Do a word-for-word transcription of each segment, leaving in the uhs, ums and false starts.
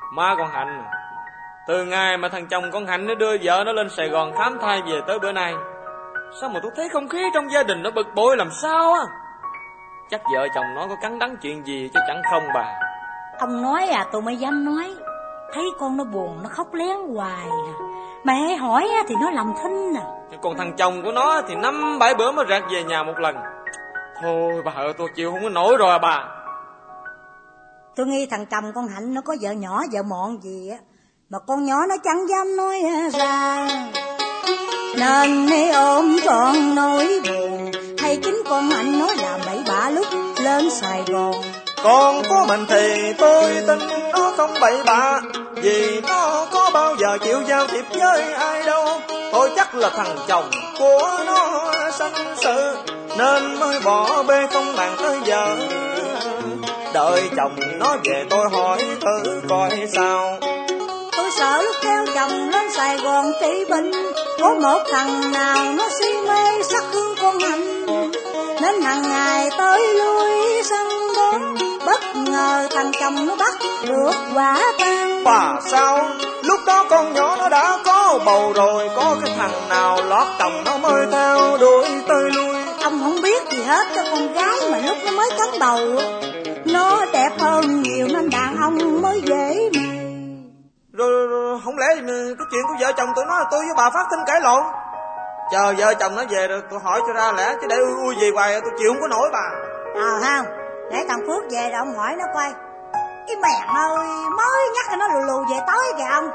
Má con Hạnh, từ ngày mà thằng chồng con Hạnh nó đưa vợ nó lên Sài Gòn khám thai về tới bữa nay, sao mà tôi thấy không khí trong gia đình nó bực bội làm sao á. Chắc vợ chồng nó có cắn đắng chuyện gì chứ chẳng không bà. Ông nói à, tôi mới dám nói. Thấy con nó buồn nó khóc lén hoài à. Mẹ hỏi thì nó làm thinh à. Còn thằng chồng của nó thì năm bảy bữa mới rạc về nhà một lần. Thôi bà ơi, tôi chịu không có nổi rồi à bà. Tôi nghi thằng chồng con Hạnh nó có vợ nhỏ vợ mọn gì á, mà con nhỏ nó chẳng dám nói ra. Nên mới ôm con nỗi buồn, hay chính con Hạnh nói là bậy bạ lúc lên Sài Gòn. Con của mình thì tôi tin nó không bậy bạ, vì nó có bao giờ chịu giao thiệp với ai đâu. Thôi chắc là thằng chồng của nó sanh sự, nên mới bỏ bê không bàn tới giờ. Đợi chồng nó về tôi hỏi thử coi sao. Tôi sợ lúc theo chồng lên Sài Gòn trị bệnh, có một thằng nào nó si mê sắc hương con Hạnh, nên hàng ngày tới lui săn đón. Bất ngờ thằng chồng nó bắt được quả tang. Bà sao lúc đó con nhỏ nó đã có bầu rồi, có cái thằng nào lót chồng nó mới theo đuổi tới lui. Ông không biết gì hết, cho con gái mà lúc nó mới cắn bầu nó đẹp hơn nhiều nên đàn ông mới dễ mê. Rồi, rồi, rồi không lẽ cái chuyện của vợ chồng tụi nó là tôi với bà phát sinh cãi lộn? Chờ vợ chồng nó về rồi tôi hỏi cho ra lẽ, chứ để ui ui gì hoài tôi chịu không có nổi bà. Ờ không, để thằng Phước về rồi ông hỏi nó coi. Cái mẹ ơi, mới nhắc cho nó lù lù về tối kìa ông.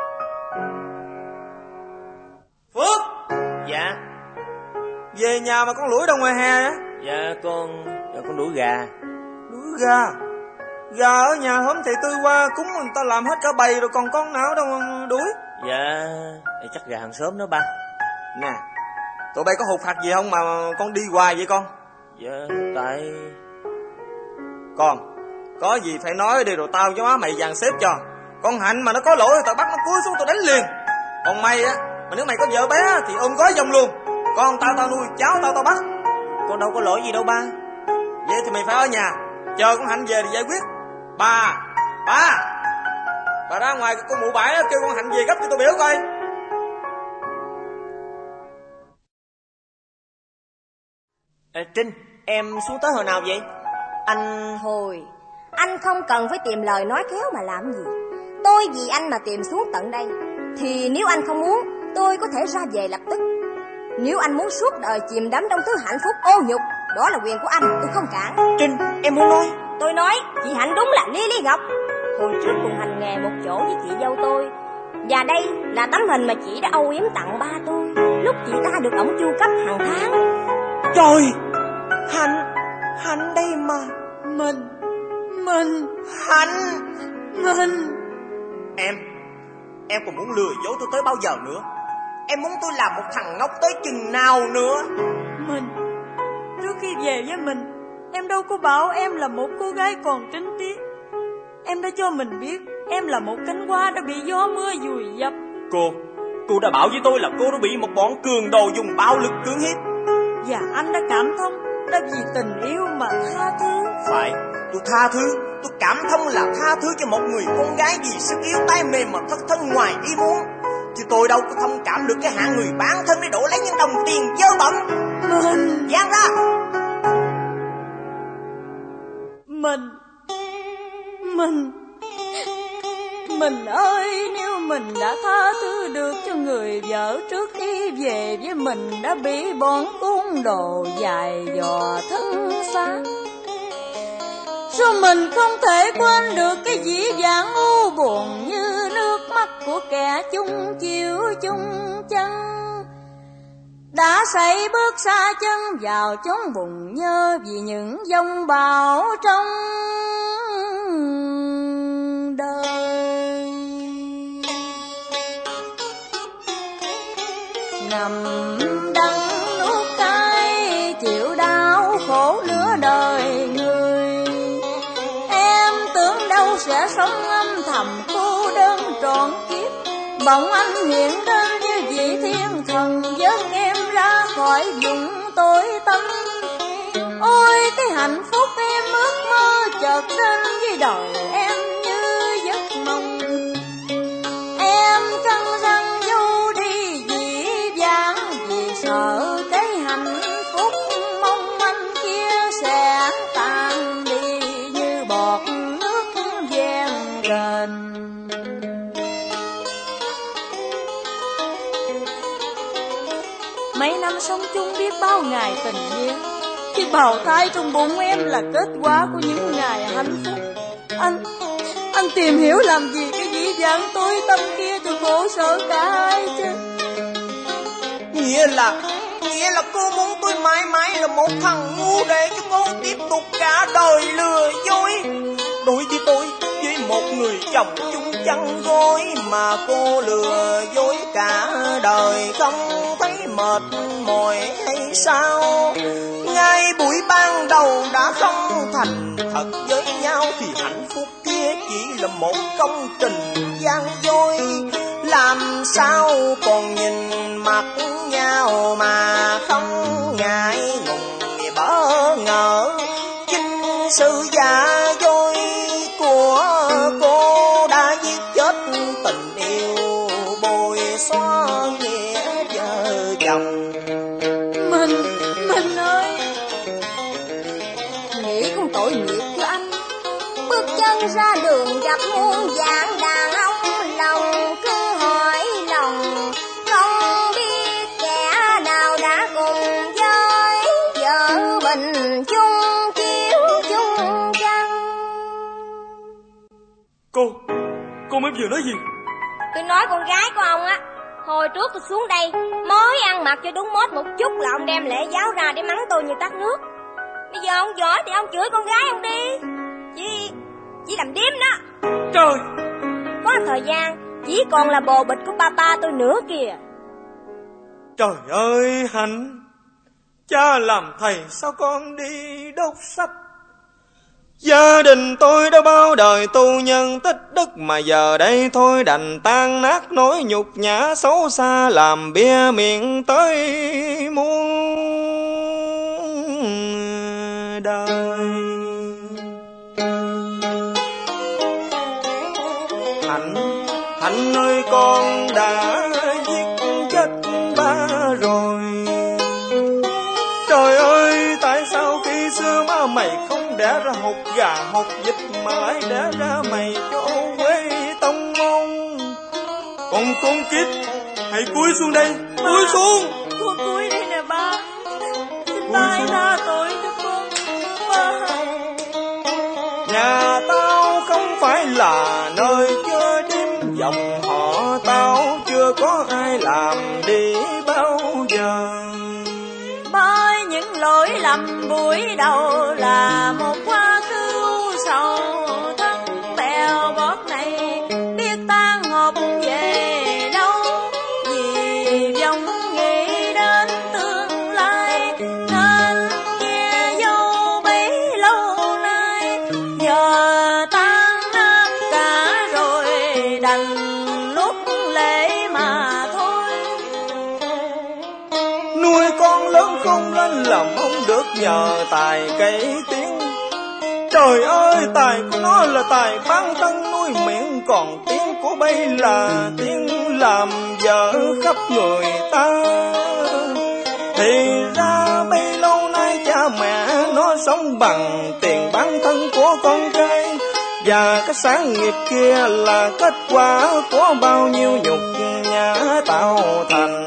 Phước. Dạ. Về nhà mà con lủi đâu ngoài hè á? Dạ con, dạ con đuổi gà. Đuổi gà? Gà ở nhà hôm thầy Tư qua cúng người ta làm hết cả bầy rồi, còn con nào đâu mà đuổi? Dạ, chắc gà hàng xóm đó ba. Nè, tụi bay có hụt hạt gì không mà con đi hoài vậy con? Dạ, tại... Con, có gì phải nói đi rồi tao cho má mày dàn xếp cho. Con Hạnh mà nó có lỗi tao bắt nó cúi xuống tao đánh liền. Còn mày á, mà nếu mày có vợ bé thì ôm gói vòng luôn. Con tao tao nuôi, cháu tao tao bắt. Con đâu có lỗi gì đâu ba. Vậy thì mày phải ở nhà chờ con Hạnh về thì giải quyết. Bà, bà Bà ra ngoài con mụ bãi kêu con Hạnh về gấp cho tôi biểu coi. À, Trinh, em xuống tới hồi nào vậy? Anh hồi, anh không cần phải tìm lời nói khéo mà làm gì. Tôi vì anh mà tìm xuống tận đây, thì nếu anh không muốn, tôi có thể ra về lập tức. Nếu anh muốn suốt đời chìm đắm trong thứ hạnh phúc ô nhục, đó là quyền của anh, tôi không cản. Trinh, em muốn nói. Tôi nói, chị Hạnh đúng là Lý Lý Ngọc. Hồi trước cùng hành nghề một chỗ với chị dâu tôi, và đây là tấm hình mà chị đã âu yếm tặng ba tôi lúc chị ta được ổng chu cấp hàng tháng. Trời, Hạnh, Hạnh đây mà. Mình, mình, Hạnh, mình. Em, em còn muốn lừa dối tôi tới bao giờ nữa? Em muốn tôi làm một thằng ngốc tới chừng nào nữa? Mình, trước khi về với mình, em đâu có bảo em là một cô gái còn trinh tiết. Em đã cho mình biết em là một cánh hoa đã bị gió mưa vùi dập. Cô, cô đã bảo với tôi là cô đã bị một bọn cường đồ dùng bạo lực cưỡng hiếp. Và anh đã cảm thông, đã vì tình yêu mà tha thứ. Phải, tôi tha thứ. Tôi cảm thông là tha thứ cho một người con gái vì sức yếu tay mềm mà thất thân ngoài ý muốn. Chứ tôi đâu có thông cảm được cái hạng người bán thân để đổ lấy những đồng tiền dơ bẩn. Mình, Giang ra. Mình, mình, mình ơi, nếu mình đã tha thứ được cho người vợ trước khi về với mình đã bị bọn côn đồ dài dò thân xác, sao mình không thể quên được cái dĩ vãng u buồn như nước mắt của kẻ chung chịu chung chân, đã xây bước xa chân vào chốn bùn nhơ vì những dông bão trong đời. Nằm đắng nuốt cay chịu đau khổ nửa đời người, em tưởng đâu sẽ sống âm thầm cô đơn trọn kiếp, bỗng anh hiện đến như vị thiên thần dẫn em ra khỏi vùng tối tăm. Ôi cái hạnh phúc em ước mơ chợt đến với đời em như giấc mộng. sống chung biết bao ngày tình nghĩa. Khi bào thai trong bụng em là kết quả của những ngày hạnh phúc. Anh, anh tìm hiểu làm gì cái dĩ dãn tối tâm kia cho khổ sở cả hai chứ? Nghĩa là, nghĩa là cô muốn tôi mãi mãi là một thằng ngu để cho cô tiếp tục cả đời lừa dối. Đối với tôi, với một người chồng chung chăn gối mà cô lừa dối cả đời không thấy mệt mỏi hay sao? Ngay buổi ban đầu đã không thành thật với nhau thì hạnh phúc kia chỉ là một công trình gian dối. Làm sao còn nhìn mặt nhau mà không ngại ngùng bỡ ngỡ? Chính sự giả dối của cô đã giết chết tình yêu, bồi xóa nghĩa vợ chồng. Mình, mình ơi, nghĩ cũng tội nghiệp cho anh. Bước chân ra đường gặp muôn dạng đàn ông, lòng cứ hỏi lòng, không biết kẻ nào đã cùng với vợ mình chung chiếu chung chăn. Cô, cô mới vừa nói gì? Tôi nói con gái của ông á, hồi trước tôi xuống đây mới ăn mặc cho đúng mốt một chút là ông đem lễ giáo ra để mắng tôi như tắt nước. Bây giờ ông giỏi thì ông chửi con gái ông đi, Chỉ, chỉ làm điếm đó. Trời, có thời gian chỉ còn là bồ bịch của ba ba tôi nữa kìa. Trời ơi Hạnh, cha làm thầy sao con đi đốt sách? Gia đình tôi đã bao đời tu nhân tích đức, mà giờ đây thôi đành tan nát nỗi nhục nhã xấu xa, làm bia miệng tới muôn đời. Hạnh, Hạnh ơi con đã giết chết ba rồi. Trời ơi, tại sao khi xưa má mày không đẻ ra hột gà hột vịt mà lại đẻ ra mày cho quê tông môn? Còn con kiếp, hãy cúi xuống đây, cúi xuống. con cúi đây nè ba. Xin ba hãy tha tội cho con, ba. Nhà tao không phải là nơi chơi đêm, dòng họ tao chưa có ai làm đi bao giờ. Bởi những lỗi lầm buổi đầu là một quá khứ sầu thất bèo bóp này biết tan hộp về đâu. Vì dòng nghĩ đến tương lai nên che dâu bấy lâu nay, giờ tan nát cả rồi đành lúc lễ mà thôi. Nuôi con lớn không lên làm không được nhờ tài cây tiếng. Trời ơi, tài của nó là tài bán thân nuôi miệng, còn tiếng của bay là tiếng làm vợ khắp người ta. Thì ra bấy lâu nay cha mẹ nó sống bằng tiền bán thân của con trai, và cái sáng nghiệp kia là kết quả của bao nhiêu nhục nhã tạo thành.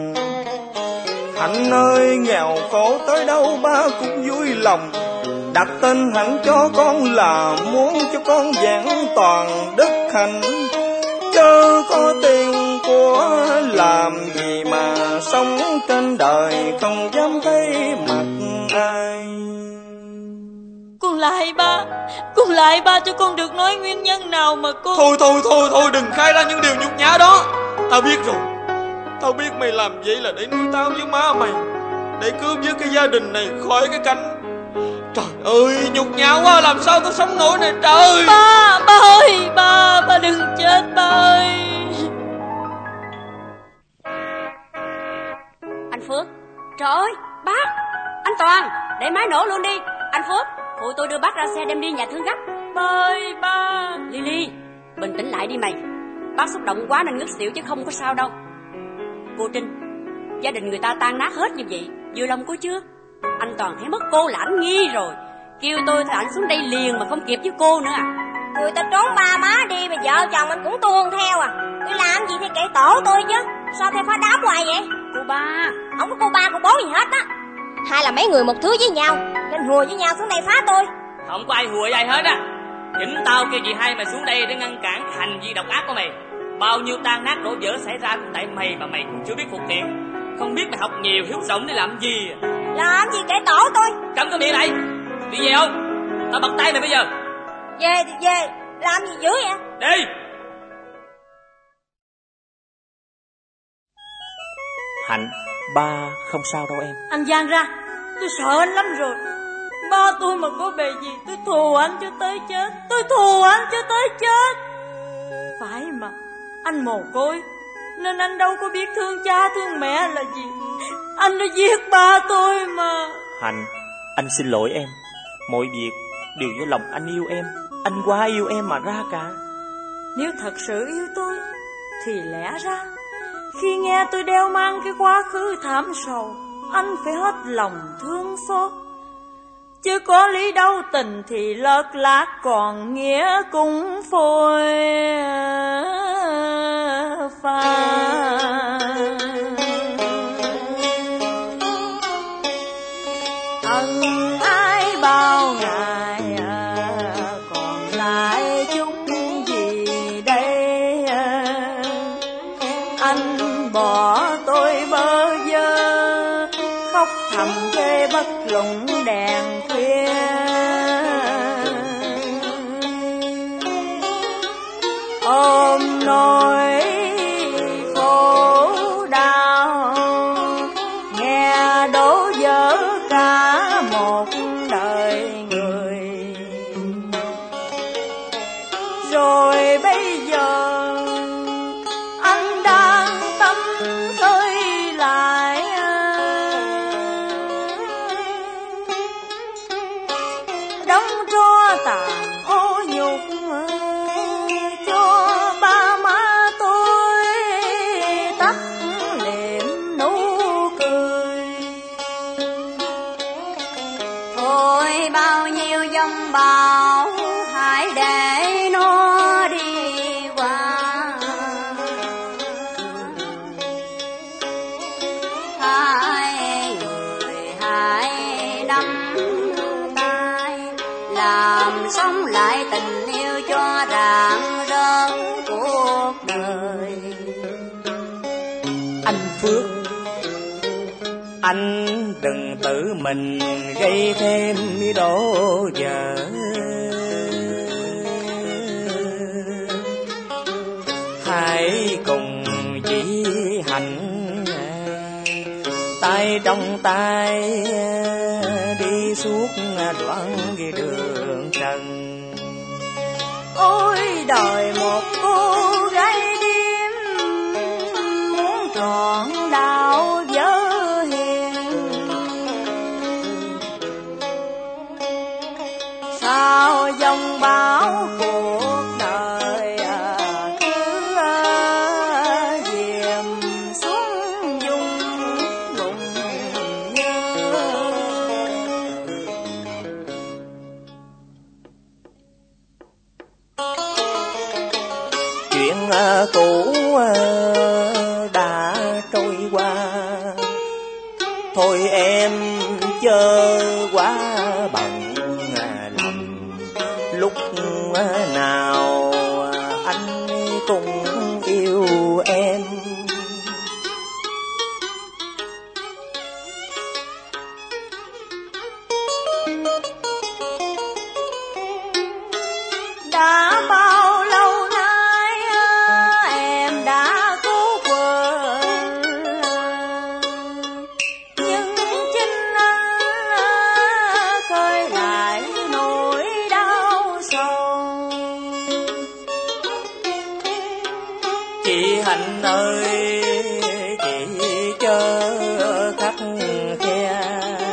Hạnh ơi, nghèo khổ tới đâu ba cũng vui lòng, đặt tên Hạnh cho con là muốn cho con vẹn toàn đức hạnh. Chớ có tiền của làm gì mà sống trên đời không dám thấy mặt ai. Con lại ba, con lại ba cho con được nói nguyên nhân nào mà con... Thôi thôi thôi thôi đừng khai ra những điều nhục nhã đó. Tao biết rồi, tao biết mày làm vậy là để nuôi tao với má mày, để cứu vớt cái gia đình này khỏi cái cảnh. Trời ơi, nhục nhã quá, làm sao tao sống nổi này trời. Ba, ba ơi, ba, ba đừng chết ba ơi. Anh Phước, trời ơi, bác, anh Toàn, để máy nổ luôn đi. Anh Phước, phụ tôi đưa bác ra xe đem đi nhà thương gấp. Ba ơi, ba. Lily, bình tĩnh lại đi mày. Bác xúc động quá nên ngất xỉu chứ không có sao đâu. Cô Trinh, gia đình người ta tan nát hết như vậy, vừa lòng cô chưa? Anh Toàn thấy mất cô là ảnh nghi rồi, kêu tôi thì ảnh xuống đây liền mà không kịp với cô nữa à. Người ta trốn ba má đi mà vợ chồng anh cũng tuôn theo à. Tôi làm gì thì kệ tổ tôi chứ, sao theo phá đám hoài vậy? cô ba. Không có cô ba cô bố gì hết á. Hay là mấy người một thứ với nhau nên hùa với nhau xuống đây phá tôi? Không có ai hùa với ai hết á. Chính tao kêu chị hai mày xuống đây để ngăn cản hành vi độc ác của mày. Bao nhiêu tan nát đổ vỡ xảy ra cũng tại mày mà mày cũng chưa biết phục thiện. Không biết mày học nhiều hiếu rộng để làm gì. Làm gì kể tổ tôi. Cấm cái miệng lại. Đi về không? Tao bật tay mày bây giờ. Về thì về. Làm gì dữ vậy? Đi. Hạnh, ba không sao đâu em. Anh Giang ra, tôi sợ anh lắm rồi. Ba tôi mà có bề gì tôi thù anh cho tới chết. Tôi thù anh cho tới chết. Phải mà, anh mồ côi nên anh đâu có biết thương cha thương mẹ là gì. Anh đã giết ba tôi mà. Hạnh, anh xin lỗi em. Mọi việc đều do lòng anh yêu em. Anh quá yêu em mà ra cả. Nếu thật sự yêu tôi thì lẽ ra khi nghe tôi đeo mang cái quá khứ thảm sầu, anh phải hết lòng thương xót. Chứ có lý đâu tình thì lợt lạc, còn nghĩa cũng phôi pha. Ân ái bao ngày còn lại chút gì đây. Anh bỏ tôi bơ vơ khóc thầm ghê bất lụng đèn khuya. Ôm nỗi khổ đau nghe đổ vỡ cả một đời người. Rồi bây giờ anh đang tâm khơi lại, đóng tro tàn ô nhục cho ba má tôi tắt liệm nụ cười. Thôi bao nhiêu dòng bão hãy để nó đi qua. Hai người hãy nắm tay làm sống lại tình yêu cho rạng rỡ cuộc đời. Anh Phước, anh đừng tự mình gây thêm đổ vỡ. Hãy cùng chỉ Hạnh tay trong tay đi suốt đoạn đường trần. Ôi đời một cô gái điếm muốn trọn đạo vợ hiền. Sao dòng bão cuộc đời cứ diềm xuống dung bụng nhớ. Chuyện cũ đã trôi qua, thôi em chớ quá bận lòng. Lúc nào anh cũng yêu em. Đã bao lâu nay em đã cố quên, nhưng chính anh khơi lại nỗi đau sầu. Chị Hạnh ơi, chị chớ khắc khe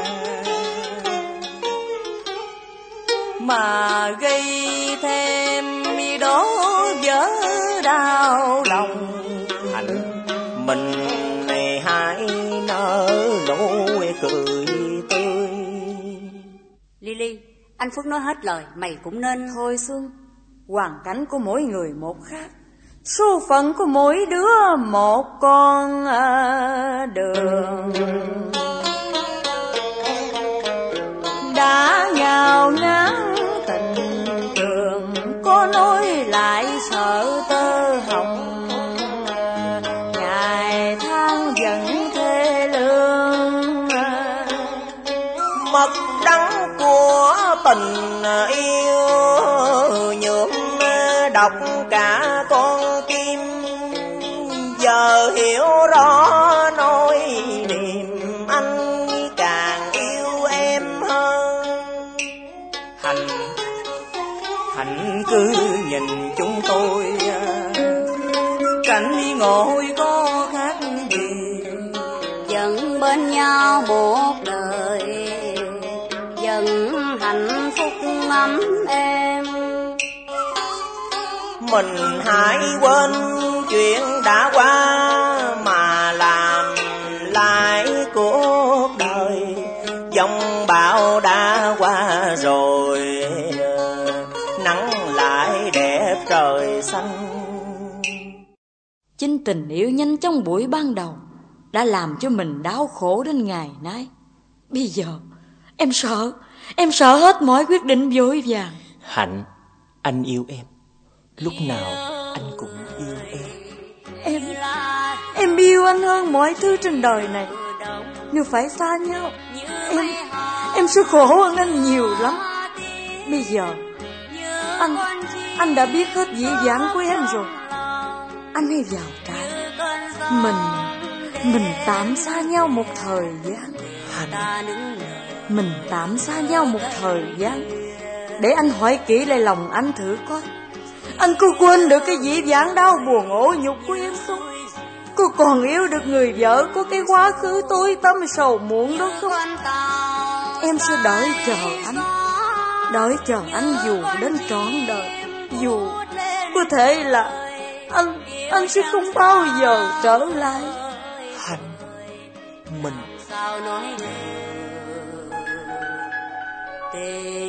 mà gây thêm đổ vỡ đau lòng. Hạnh mình này hãy nở nụ cười tươi. Lily, anh Phước nói hết lời, mày cũng nên. Thôi Xuân, hoàn cảnh của mỗi người một khác. số phận của mỗi đứa một con đường. Đã nhào ngang tình trường, có nói lại sợ tơ hồng. Ngày tháng vẫn thê lương, mật đắng của tình yêu nhuộm độc cả con tim. Giờ hiểu rõ nỗi niềm anh càng yêu em hơn. Hạnh, Hạnh cứ nhìn chúng tôi, cảnh ngồi có khác gì. Dần bên nhau một đời, dần hạnh phúc ấm êm. Mình hãy quên chuyện đã qua mà làm lại cuộc đời. Dòng bão đã qua rồi, nắng lại đẹp trời xanh. Chính tình yêu nhanh trong buổi ban đầu đã làm cho mình đau khổ đến ngày nay. Bây giờ em sợ, em sợ hết mọi quyết định vội vàng. Hạnh, anh yêu em, lúc nào anh cũng yêu em. Em, em yêu anh hơn mọi thứ trên đời này. Nếu phải xa nhau, em, em sẽ khổ hơn anh nhiều lắm. Bây giờ Anh, anh đã biết hết dĩ dãn của em rồi. Anh hãy vào trại. Mình, mình tạm xa nhau một thời gian. Hạnh, Mình tạm xa nhau một thời gian, để anh hỏi kỹ lại lòng anh thử coi. Anh có quên được cái dĩ vãng đau buồn ổ nhục của em không? Cô còn yêu được người vợ có cái quá khứ tối tăm sầu muộn đó không? Em sẽ đợi chờ anh, đợi chờ anh dù đến trọn đời. Dù có thể là Anh, anh sẽ không bao giờ trở lại. Hạnh, mình sao nói tình